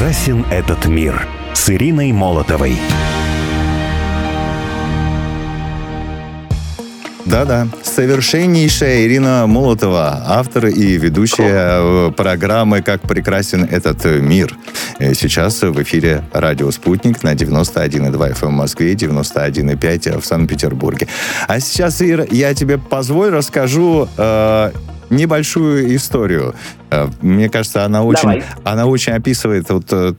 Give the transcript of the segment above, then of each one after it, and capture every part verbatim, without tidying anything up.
прекрасен этот мир» с Ириной Молотовой. Да-да, совершеннейшая Ирина Молотова, автор и ведущая программы «Как прекрасен этот мир». Сейчас в эфире радио «Спутник» на девяносто один и два эф эм в Москве, девяносто один и пять в Санкт-Петербурге. А сейчас, Ир, я тебе позволь расскажу э, небольшую историю. Э, мне кажется, она очень, она очень описывает вот, э,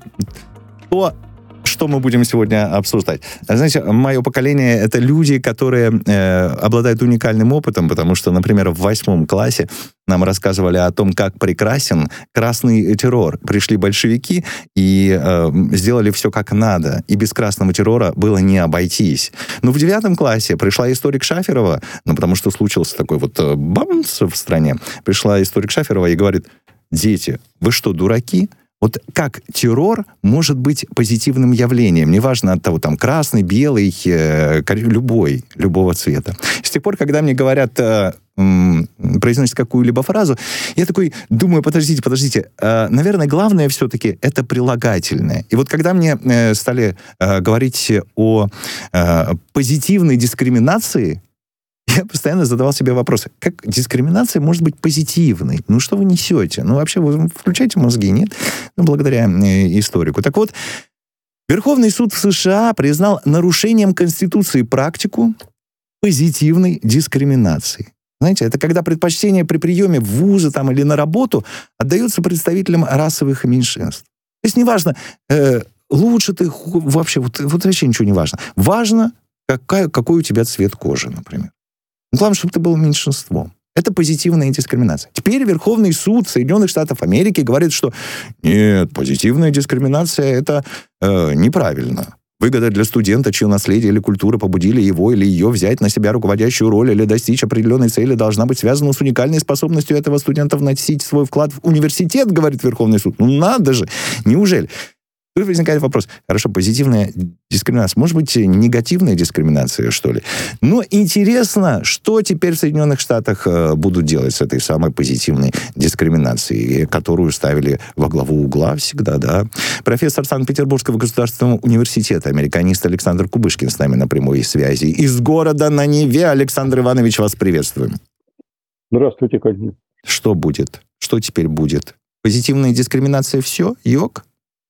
то, что мы будем сегодня обсуждать. Знаете, мое поколение — это люди, которые э, обладают уникальным опытом, потому что, например, в восьмом классе нам рассказывали о том, как прекрасен красный террор. Пришли большевики и э, сделали все как надо, и без красного террора было не обойтись. Но в девятом классе пришла историк Шаферова, ну, потому что случился такой вот э, бамс в стране. Пришла историк Шаферова и говорит: дети, вы что, дураки? Вот как террор может быть позитивным явлением? Неважно от того, там, красный, белый, э, любой, любого цвета. С тех пор, когда мне говорят, э, э, произносят какую-либо фразу, я такой думаю, подождите, подождите, э, наверное, главное все-таки это прилагательное. И вот когда мне э, стали э, говорить о э, позитивной дискриминации, я постоянно задавал себе вопросы. Как дискриминация может быть позитивной? Ну, что вы несете? Ну, вообще, вы включаете мозги, нет? Ну, благодаря э, историку. Так вот, Верховный суд в США признал нарушением Конституции практику позитивной дискриминации. Знаете, это когда предпочтение при приеме в вузы там, или на работу отдается представителям расовых меньшинств. То есть неважно, э, лучше ты вообще, вот, вот вообще ничего не важно. Важно, какая, какой у тебя цвет кожи, например. Главное, чтобы ты был меньшинством. Это позитивная дискриминация. Теперь Верховный суд Соединенных Штатов Америки говорит, что нет, позитивная дискриминация — это э, неправильно. Выгода для студента, чье наследие или культура побудили его или ее взять на себя руководящую роль или достичь определенной цели, должна быть связана с уникальной способностью этого студента вносить свой вклад в университет, говорит Верховный суд. Ну надо же! Неужели? Тут возникает вопрос: хорошо, позитивная дискриминация, может быть, негативная дискриминация, что ли? Но интересно, что теперь в Соединенных Штатах э, будут делать с этой самой позитивной дискриминацией, которую ставили во главу угла всегда, да? Профессор Санкт-Петербургского государственного университета, американист Александр Кубышкин с нами на прямой связи. Из города на Неве. Александр Иванович, вас приветствуем. Здравствуйте, Катя. Что будет? Что теперь будет? Позитивная дискриминация — все? Йог?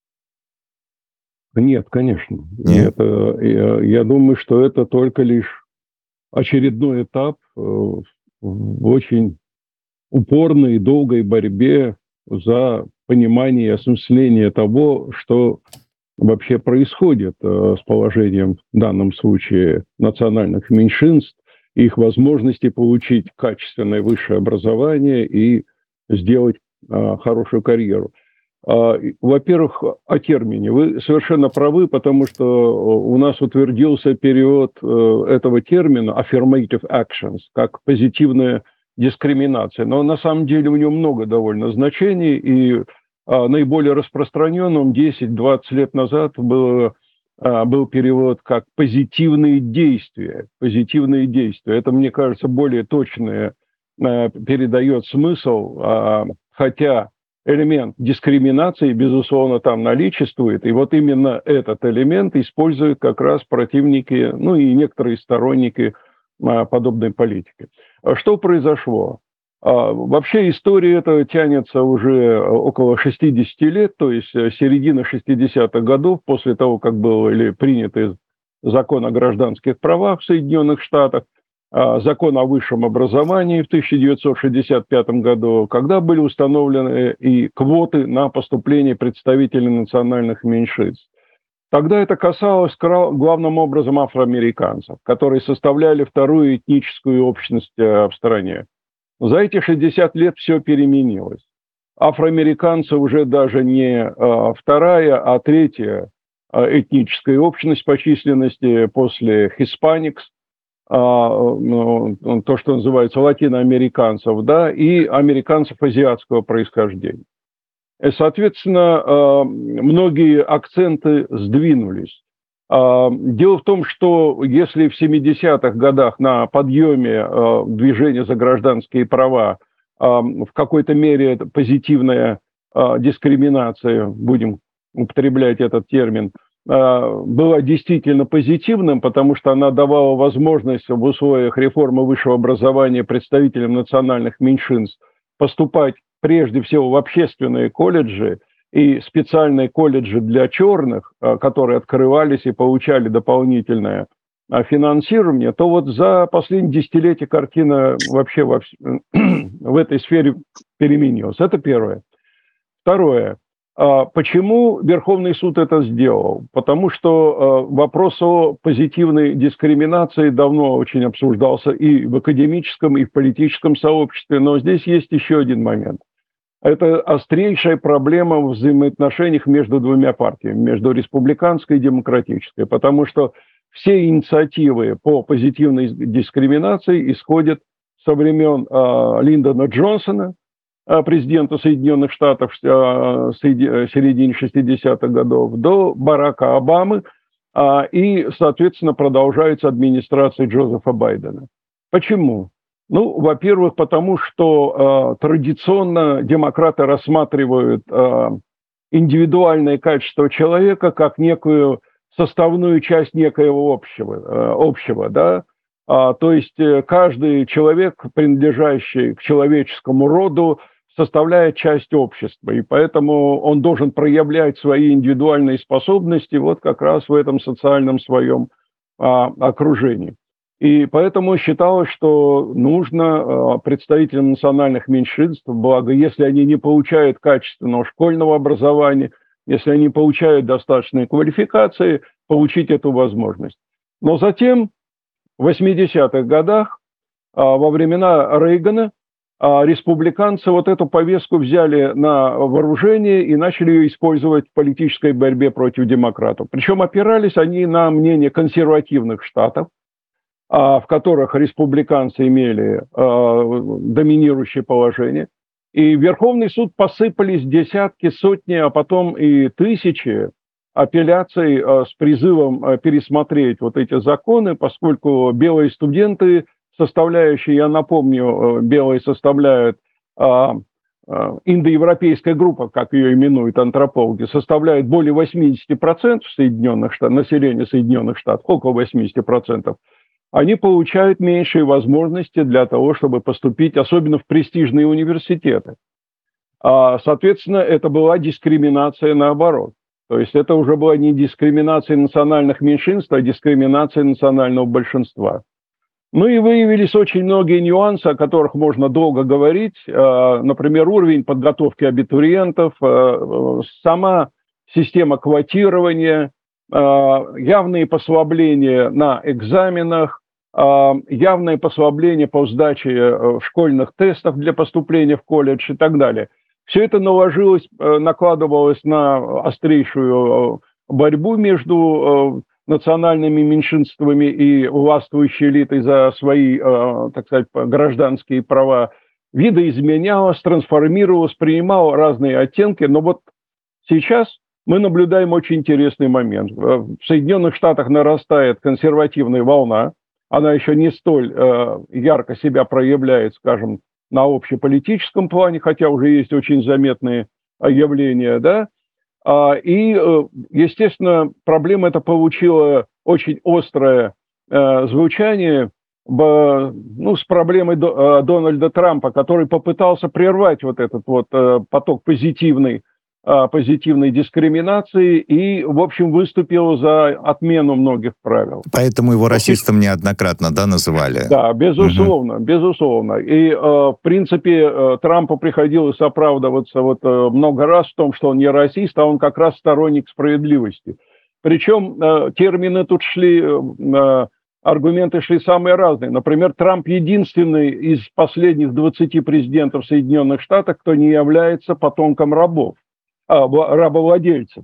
Нет, конечно. Нет. Это, я, я думаю, что это только лишь очередной этап э, в очень упорной и долгой борьбе за понимание и осмысление того, что вообще происходит э, с положением в данном случае национальных меньшинств, их возможности получить качественное высшее образование и сделать э, хорошую карьеру. Во-первых, о термине. Вы совершенно правы, потому что у нас утвердился период этого термина affirmative actions, как позитивная дискриминация. Но на самом деле у него много довольно значений, и наиболее распространенным десять-двадцать лет назад было, был перевод как позитивные действия. Позитивные действия. Это, мне кажется, более точное передает смысл, хотя элемент дискриминации, безусловно, там наличествует. И вот именно этот элемент используют как раз противники, ну и некоторые сторонники подобной политики. Что произошло? Вообще история эта тянется уже около шестидесяти лет, то есть середина шестидесятых годов, после того, как был или принят закон о гражданских правах в Соединенных Штатах, закон о высшем образовании в тысяча девятьсот шестьдесят пятом году, когда были установлены и квоты на поступление представителей национальных меньшинств. Тогда это касалось главным образом афроамериканцев, которые составляли вторую этническую общность в стране. За эти шестьдесят лет все переменилось. Афроамериканцы уже даже не вторая, а третья этническая общность по численности после хиспаникс, то, что называется латиноамериканцев, да, и американцев азиатского происхождения. И, соответственно, многие акценты сдвинулись. Дело в том, что если в семидесятых годах на подъеме движения за гражданские права в какой-то мере позитивная дискриминация, будем употреблять этот термин, была действительно позитивным, потому что она давала возможность в условиях реформы высшего образования представителям национальных меньшинств поступать прежде всего в общественные колледжи и специальные колледжи для черных, которые открывались и получали дополнительное финансирование, то вот за последние десятилетия картина вообще во, в этой сфере переменилась. Это первое. Второе. Почему Верховный суд это сделал? Потому что вопрос о позитивной дискриминации давно очень обсуждался и в академическом, и в политическом сообществе, но здесь есть еще один момент. Это острейшая проблема в взаимоотношениях между двумя партиями, между республиканской и демократической, потому что все инициативы по позитивной дискриминации исходят со времен э, Линдона Джонсона, э, президента Соединенных Штатов э, в середине шестидесятых годов, до Барака Обамы, э, и, соответственно, продолжается администрация Джозефа Байдена. Почему? Ну, во-первых, потому что э, традиционно демократы рассматривают э, индивидуальное качество человека как некую составную часть некоего общего, э, общего да? а, то есть э, каждый человек, принадлежащий к человеческому роду, составляет часть общества, и поэтому он должен проявлять свои индивидуальные способности вот как раз в этом социальном своем а, окружении. И поэтому считалось, что нужно представителям национальных меньшинств, благо, если они не получают качественного школьного образования, если они получают достаточные квалификации, получить эту возможность. Но затем, в восьмидесятых годах, во времена Рейгана, республиканцы вот эту повестку взяли на вооружение и начали ее использовать в политической борьбе против демократов. Причем опирались они на мнение консервативных штатов, в которых республиканцы имели доминирующее положение. И в Верховный суд посыпались десятки, сотни, а потом и тысячи апелляций с призывом пересмотреть вот эти законы, поскольку белые студенты, составляющие, я напомню, белые составляют индоевропейская группа, как ее именуют антропологи, составляет более восемьдесят процентов Соединенных Штатов, населения Соединенных Штатов, около восемьдесят процентов, они получают меньшие возможности для того, чтобы поступить, особенно в престижные университеты. Соответственно, это была дискриминация наоборот. То есть это уже была не дискриминация национальных меньшинств, а дискриминация национального большинства. Ну и выявились очень многие нюансы, о которых можно долго говорить. Например, уровень подготовки абитуриентов, сама система квотирования, явные послабления на экзаменах, явное послабление по сдаче школьных тестов для поступления в колледж и так далее. Все это наложилось, накладывалось на острейшую борьбу между национальными меньшинствами и властвующей элитой за свои, так сказать, гражданские права. Видоизменялось, трансформировалось, принимало разные оттенки, но вот сейчас мы наблюдаем очень интересный момент. В Соединенных Штатах нарастает консервативная волна. Она еще не столь э, ярко себя проявляет, скажем, на общеполитическом плане, хотя уже есть очень заметные явления, да. А, и, э, естественно, проблема эта получила очень острое э, звучание в, ну, с проблемой До, э, Дональда Трампа, который попытался прервать вот этот вот э, поток позитивный, позитивной дискриминации и, в общем, выступил за отмену многих правил. Поэтому его расистом неоднократно, да, называли? Да, безусловно, угу. безусловно. И, в принципе, Трампу приходилось оправдываться вот много раз в том, что он не расист, а он как раз сторонник справедливости. Причем термины тут шли, аргументы шли самые разные. Например, Трамп единственный из последних двадцати президентов Соединенных Штатов, кто не является потомком рабов. рабовладельцев.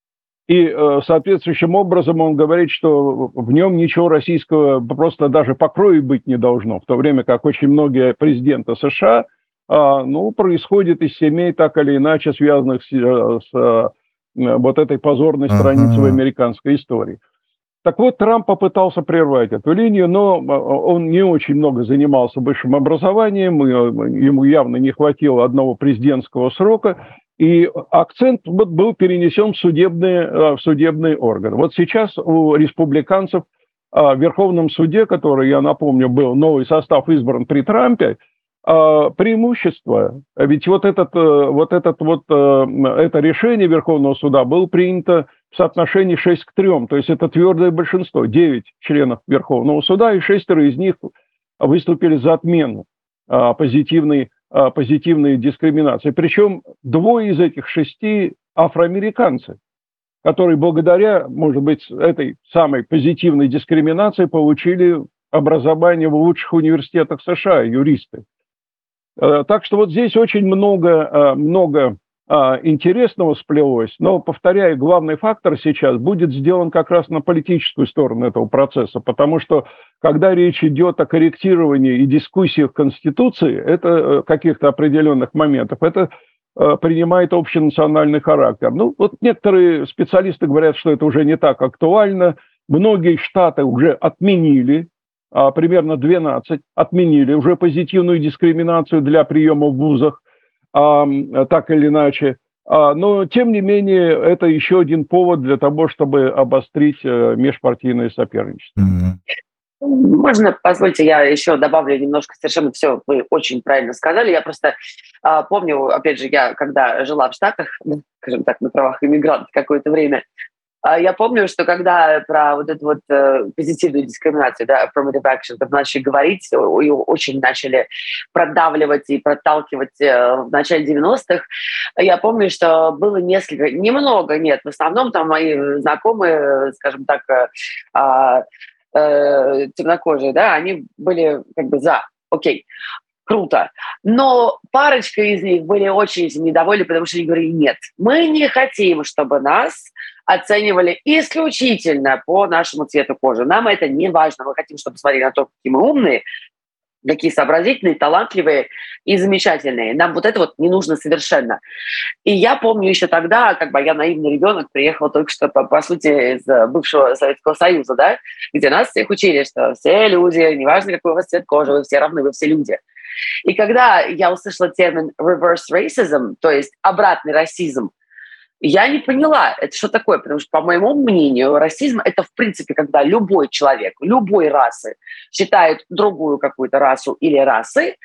И соответствующим образом он говорит, что в нем ничего российского просто даже по крови быть не должно, в то время как очень многие президенты США, ну, происходят из семей, так или иначе, связанных с, с вот этой позорной страницей uh-huh. американской истории. Так вот, Трамп попытался прервать эту линию, но он не очень много занимался высшим образованием, ему явно не хватило одного президентского срока, И акцент вот был перенесен в судебные, в судебные органы. Вот сейчас у республиканцев в Верховном суде, который, я напомню, был новый состав избран при Трампе, преимущество. Ведь вот, этот, вот, этот, вот это решение Верховного суда было принято в соотношении шесть к трем, то есть это твердое большинство, девять членов Верховного суда, и шестеро из них выступили за отмену позитивной, позитивной дискриминации. Причем двое из этих шести афроамериканцы, которые благодаря, может быть, этой самой позитивной дискриминации получили образование в лучших университетах США, юристы. Так что вот здесь очень много, много интересного сплелось, но, повторяю, главный фактор сейчас будет сделан как раз на политическую сторону этого процесса, потому что, когда речь идет о корректировании и дискуссиях Конституции, это каких-то определенных моментов, это принимает общенациональный характер. Ну, вот некоторые специалисты говорят, что это уже не так актуально, многие штаты уже отменили, примерно двенадцать отменили уже позитивную дискриминацию для приема в вузах, так или иначе. Но, тем не менее, это еще один повод для того, чтобы обострить межпартийное соперничество. Можно, позвольте, я еще добавлю немножко, совершенно все вы очень правильно сказали. Я просто а, помню, опять же, я когда жила в Штатах, ну, скажем так, на правах иммигранта какое-то время, а, я помню, что когда про вот эту вот э, позитивную дискриминацию, да, affirmative action, начали говорить, ее очень начали продавливать и проталкивать э, в начале девяностых, я помню, что было несколько, немного, нет, в основном там мои знакомые, скажем так, э, темнокожие, да, они были как бы за, окей, круто. Но парочка из них были очень недовольны, потому что они говорили, нет, мы не хотим, чтобы нас оценивали исключительно по нашему цвету кожи. Нам это не важно, мы хотим, чтобы смотрели на то, какие мы умные, какие сообразительные, талантливые и замечательные. Нам вот это вот не нужно совершенно. И я помню еще тогда, как бы я наивный ребенок, приехал только что, по, по сути, из бывшего Советского Союза, да, где нас всех учили, что все люди, неважно, какой у вас цвет кожи, вы все равны, вы все люди. И когда я услышала термин reverse racism, то есть обратный расизм, я не поняла, это что такое, потому что, по моему мнению, расизм — это, в принципе, когда любой человек, любой расы считает другую какую-то расу или расы,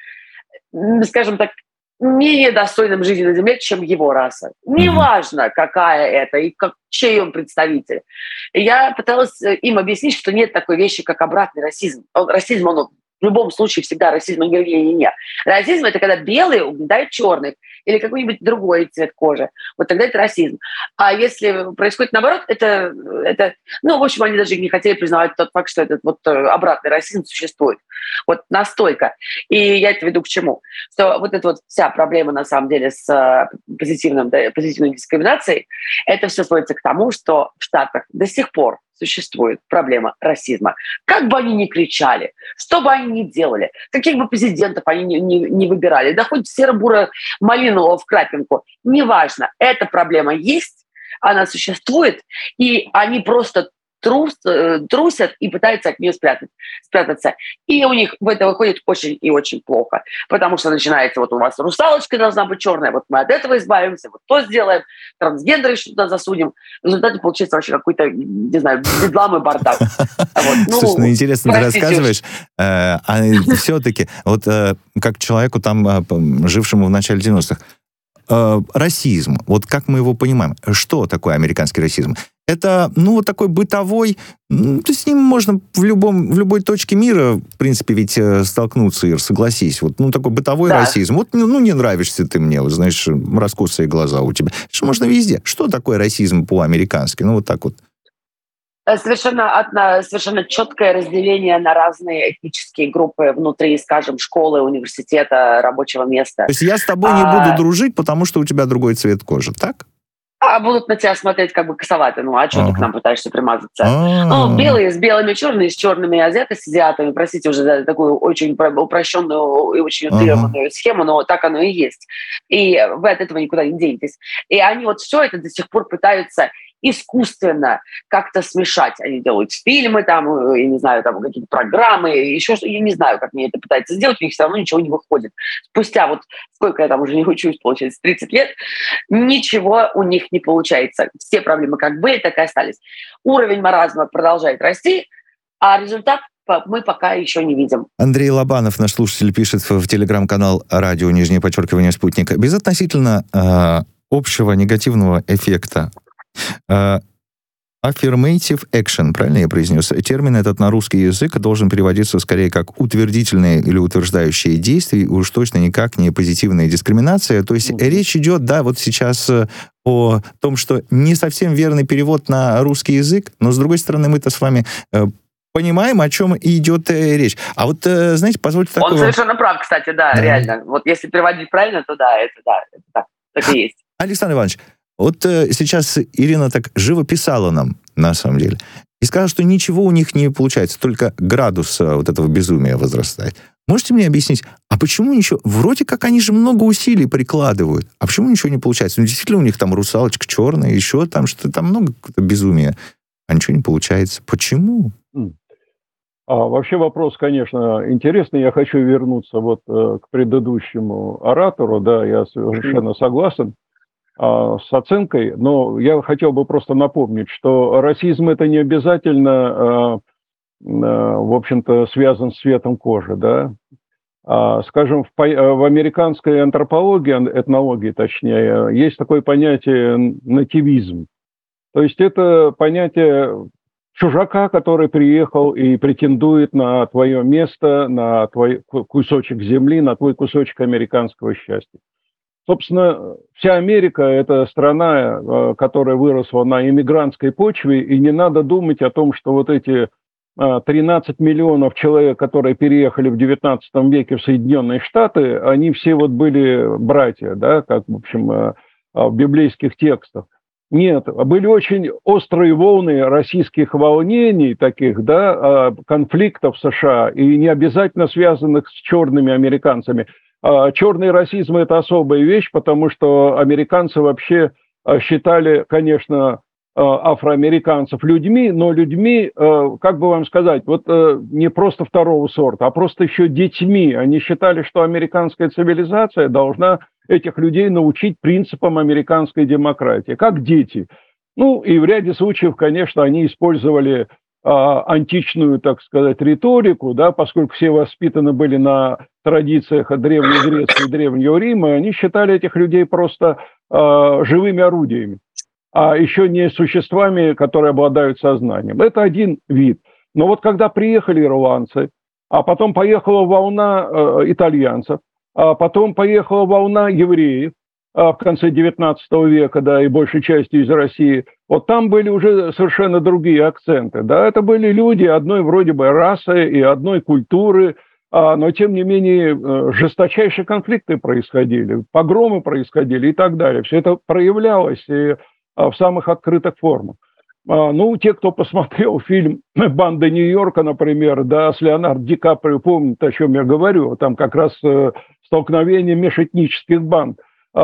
скажем так, менее достойным жизни на Земле, чем его раса. Неважно, какая это и как, чей он представитель. И я пыталась им объяснить, что нет такой вещи, как обратный расизм. Он, расизм, он в любом случае всегда расизм. Он говорит, не-не-не. Расизм — это когда белые угнетают черных или какой-нибудь другой цвет кожи. Вот тогда это расизм. А если происходит наоборот, это, это... Ну, в общем, они даже не хотели признавать тот факт, что этот вот обратный расизм существует. Вот настолько. И я это веду к чему? Что вот эта вот вся проблема, на самом деле, с позитивным, да, позитивной дискриминацией, это все сводится к тому, что в Штатах до сих пор существует проблема расизма. Как бы они ни кричали, что бы они ни делали, каких бы президентов они ни, ни, ни выбирали, да хоть серо-буро-малинового в крапинку, неважно, эта проблема есть, она существует, и они просто трус, трусят и пытаются от нее спрятать, спрятаться. И у них в это выходит очень и очень плохо, потому что начинается, вот у вас русалочка должна быть черная, вот мы от этого избавимся, вот то сделаем, трансгендеры сюда засунем. В результате получается вообще какой-то, не знаю, бедлам и бардак. Слушай, ну интересно, ты рассказываешь, а все-таки, вот как человеку там, жившему в начале девяностых, расизм, вот как мы его понимаем, что такое американский расизм? Это, ну, вот такой бытовой, ну, с ним можно в, любом, в любой точке мира, в принципе, ведь столкнуться, Ир, согласись. Вот, ну, такой бытовой да. расизм. Вот, ну, не нравишься ты мне, вот, знаешь, раскосые глаза у тебя. Что можно везде. Что такое расизм по-американски? Ну, вот так вот. Совершенно, одно, совершенно четкое разделение на разные этнические группы внутри, скажем, школы, университета, рабочего места. То есть я с тобой а... не буду дружить, потому что у тебя другой цвет кожи, так? А будут на тебя смотреть как бы косовато. Ну, а что ага. ты к нам пытаешься примазаться? А-а-а. Ну, белые с белыми, черные с черными, азиаты с азиатами. Простите уже за такую очень упрощенную и очень утрированную ага. схему, но так оно и есть. И вы от этого никуда не денетесь. И они вот все это до сих пор пытаются искусственно как-то смешать. Они делают фильмы, там, я не знаю, там какие-то программы, еще что, я не знаю, как они это пытаются сделать, у них все равно ничего не выходит. Спустя вот сколько я там уже не учусь, получается, тридцать лет, ничего у них не получается. Все проблемы как были, так и остались. Уровень маразма продолжает расти, а результат мы пока еще не видим. Андрей Лобанов, наш слушатель, пишет в телеграм-канал «Радио, нижнее подчеркивание, спутник». Безотносительно э, общего негативного эффекта, э, affirmative action, правильно я произнес? Термин этот на русский язык должен переводиться скорее как утвердительные или утверждающие действия, уж точно никак не позитивная дискриминация. То есть mm-hmm. речь идет, да, вот сейчас о том, что не совсем верный перевод на русский язык, но, с другой стороны, мы-то с вами э, понимаем, о чем идет э, речь. А вот, э, знаете, позвольте такого... Он совершенно прав, кстати, да, да, реально. Вот если переводить правильно, то да, это да, это так, так и есть. Александр Иванович, вот э, сейчас Ирина так живо писала нам, на самом деле, и сказала, что ничего у них не получается, только градус э, вот этого безумия возрастает. Можете мне объяснить, а почему ничего... Вроде как они же много усилий прикладывают, а почему ничего не получается? Ну, действительно, у них там русалочка черная, еще там что-то, там много какого-то безумия, а ничего не получается. Почему? А вообще вопрос, конечно, интересный. Я хочу вернуться вот э, к предыдущему оратору. Да, я совершенно согласен э, с оценкой, но я хотел бы просто напомнить, что расизм это не обязательно, э, э, в общем-то, связан с цветом кожи, да. А, скажем, в, в американской антропологии, этнологии точнее, есть такое понятие нативизм. То есть это понятие чужака, который приехал и претендует на твое место, на твой кусочек земли, на твой кусочек американского счастья. Собственно, вся Америка – это страна, которая выросла на иммигрантской почве, и не надо думать о том, что вот эти тринадцать миллионов человек, которые переехали в девятнадцатом веке в Соединенные Штаты, они все вот были братья, да, как, в общем, в библейских текстах. Нет, были очень острые волны российских волнений, таких, да, конфликтов в США, и не обязательно связанных с черными американцами. Черный расизм – это особая вещь, потому что американцы вообще считали, конечно, афроамериканцев людьми, но людьми, как бы вам сказать, вот не просто второго сорта, а просто еще детьми. Они считали, что американская цивилизация должна этих людей научить принципам американской демократии, как дети. Ну, и в ряде случаев, конечно, они использовали а, античную, так сказать, риторику, да, поскольку все воспитаны были на традициях Древней Греции и Древнего Рима, они считали этих людей просто а, живыми орудиями, а еще не существами, которые обладают сознанием. Это один вид. Но вот когда приехали ирландцы, а потом поехала волна э, итальянцев, а потом поехала волна евреев а, в конце девятнадцатого века, да, и большей частью из России. Вот там были уже совершенно другие акценты. Да, это были люди одной вроде бы расы и одной культуры, а, но тем не менее жесточайшие конфликты происходили, погромы происходили и так далее. Все это проявлялось и, а, в самых открытых формах. А, ну, те, кто посмотрел фильм «Банда Нью-Йорка», например, да, с Леонардо Ди Каприо, помнят, о чем я говорю. Там как раз э, столкновение межэтнических банд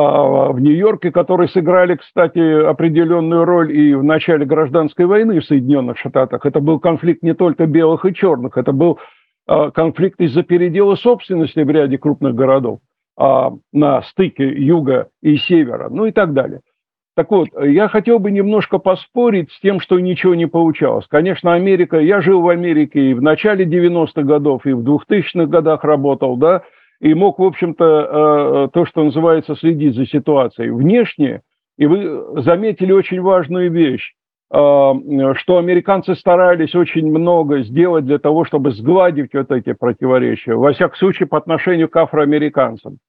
а, в Нью-Йорке, которые сыграли, кстати, определенную роль и в начале гражданской войны в Соединенных Штатах. Это был конфликт не только белых и черных, это был а, конфликт из-за передела собственности в ряде крупных городов а, на стыке юга и севера, ну и так далее. Так вот, я хотел бы немножко поспорить с тем, что ничего не получалось. Конечно, Америка, я жил в Америке и в начале девяностых годов, и в двухтысячных годах работал, да, и мог, в общем-то, то, что называется, следить за ситуацией внешне. И вы заметили очень важную вещь, что американцы старались очень много сделать для того, чтобы сгладить вот эти противоречия, во всяком случае, по отношению к афроамериканцам.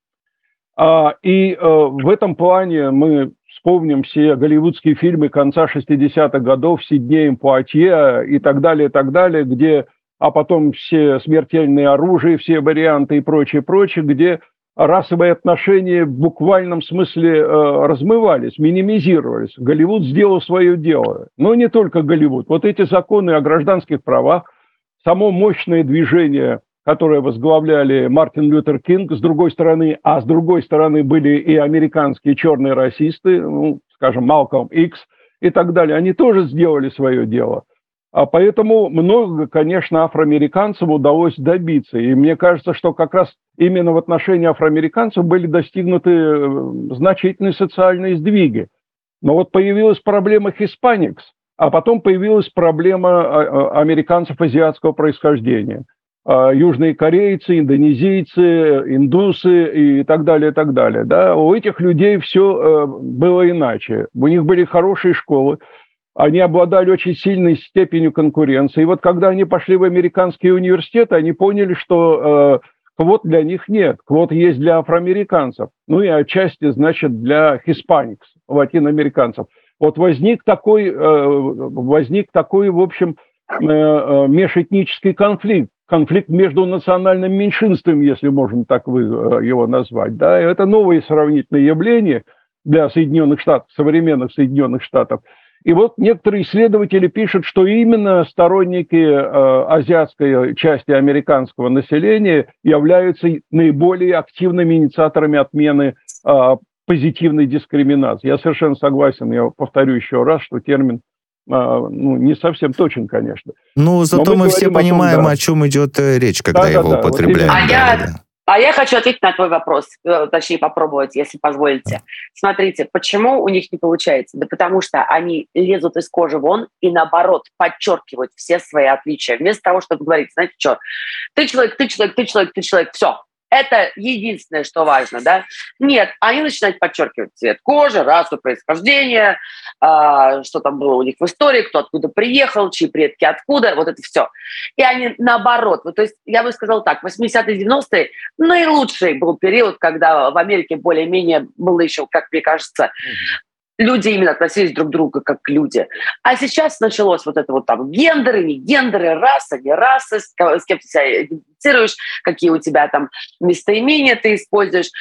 И в этом плане мы вспомним все голливудские фильмы конца шестидесятых годов, Сиднеем Пуатье и так далее, и так далее, где, а потом все смертельные оружия, все варианты и прочее, прочее, где расовые отношения в буквальном смысле э, размывались, минимизировались. Голливуд сделал свое дело. Но не только Голливуд. Вот эти законы о гражданских правах, само мощное движение, которые возглавляли Мартин Лютер Кинг, с другой стороны, а с другой стороны были и американские черные расисты, ну, скажем, Малкольм Икс и так далее, они тоже сделали свое дело. А поэтому много, конечно, афроамериканцам удалось добиться. И мне кажется, что как раз именно в отношении афроамериканцев были достигнуты значительные социальные сдвиги. Но вот появилась проблема хиспаникс, а потом появилась проблема американцев азиатского происхождения. Южные корейцы, индонезийцы, индусы и так далее, и так далее. Да? У этих людей все было иначе. У них были хорошие школы, они обладали очень сильной степенью конкуренции. И вот когда они пошли в американские университеты, они поняли, что квот для них нет. Квот есть для афроамериканцев. Ну и отчасти, значит, для хиспаникс, латиноамериканцев. Вот возник такой, возник такой, в общем, межэтнический конфликт. Конфликт между национальным меньшинством, если можно так его назвать. Да? И это новое сравнительное явление для Соединенных Штатов, современных Соединенных Штатов. И вот некоторые исследователи пишут, что именно сторонники э, азиатской части американского населения являются наиболее активными инициаторами отмены э, позитивной дискриминации. Я совершенно согласен, я повторю еще раз, что термин э, ну, не совсем точен, конечно. Ну, зато мы, мы все понимаем, о, том, да. о чем идет речь, когда да, его да, употребляем. Вот да, я... да. А я хочу ответить на твой вопрос, точнее попробовать, если позволите. Смотрите, почему у них не получается? Да потому что они лезут из кожи вон и, наоборот, подчеркивают все свои отличия. Вместо того, чтобы говорить, знаете что, ты человек, ты человек, ты человек, ты человек, все. Это единственное, что важно, да? Нет, они начинают подчеркивать цвет кожи, расу, происхождение, э, что там было у них в истории, кто откуда приехал, чьи предки откуда, вот это все. И они наоборот, ну, то есть я бы сказала так, восьмидесятые, девяностые наилучший был период, когда в Америке более-менее было еще, как мне кажется, люди именно относились друг к другу как люди. А сейчас началось вот это вот там гендеры, не гендеры, раса, не раса, с кем ты себя идентифицируешь, какие у тебя там местоимения ты используешь.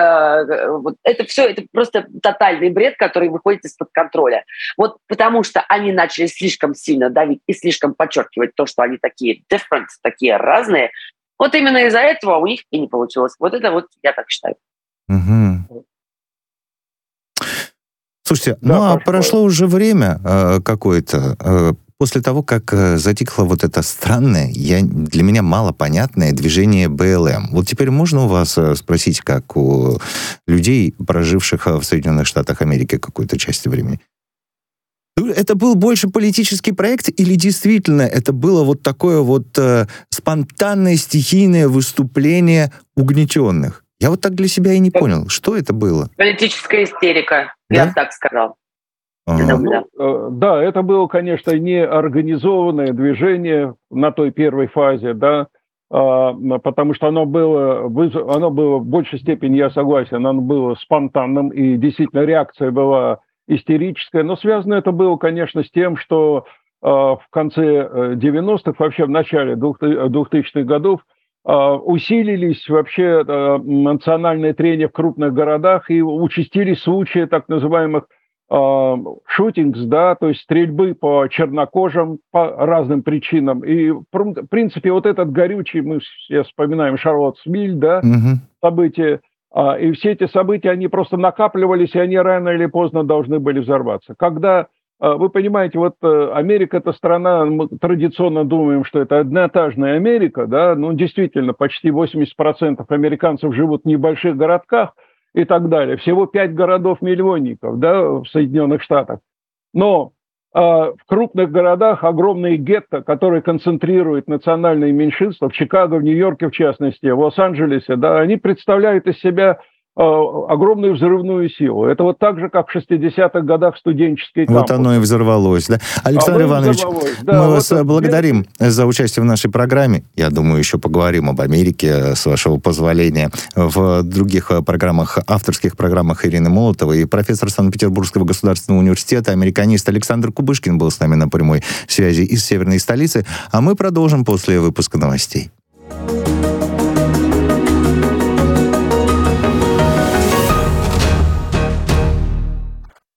Вот это все, это просто тотальный бред, который выходит из-под контроля. Вот потому что они начали слишком сильно давить и слишком подчеркивать то, что они такие different, такие разные. Вот именно из-за этого у них и не получилось. Вот это вот я так считаю. Угу. Слушайте, да, ну а прошло уже время э, какое-то, э, после того, как э, затихло вот это странное, я, для меня малопонятное движение бэ эл эм. Вот теперь можно у вас э, спросить, как у людей, проживших в Соединенных Штатах Америки какую-то часть времени? Это был больше политический проект или действительно это было вот такое вот э, спонтанное стихийное выступление угнетенных? Я вот так для себя и не понял, что это было. Политическая истерика, да? Я так сказал. Ага. Ну, да, это было, конечно, не организованное движение на той первой фазе, да, потому что оно было, оно было в большей степени, я согласен, оно было спонтанным, и действительно реакция была истерическая, но связано это было, конечно, с тем, что в конце девяностых, вообще в начале двухтысячных годов, усилились вообще национальные трения в крупных городах и участились случаи так называемых шутингс, да, то есть стрельбы по чернокожим по разным причинам. И, в принципе, вот этот горючий, мы все вспоминаем Шарлоттсвиль, да, угу. события, и все эти события, они просто накапливались, и они рано или поздно должны были взорваться. Когда вы понимаете, вот Америка – это страна, мы традиционно думаем, что это одноэтажная Америка, да, ну, действительно, почти восемьдесят процентов американцев живут в небольших городках и так далее. Всего пять городов-миллионников, да, в Соединенных Штатах. Но э, в крупных городах огромные гетто, которые концентрируют национальные меньшинства, в Чикаго, в Нью-Йорке, в частности, в Лос-Анджелесе, да, они представляют из себя огромную взрывную силу. Это вот так же, как в шестидесятых годах студенческий кампус. Вот оно и взорвалось, да? Александр а Иванович, да, мы вот вас это... благодарим за участие в нашей программе. Я думаю, еще поговорим об Америке, с вашего позволения, в других программах, авторских программах Ирины Молотовой. И профессор Санкт-Петербургского государственного университета, американист Александр Кубышкин был с нами на прямой связи из северной столицы. А мы продолжим после выпуска новостей.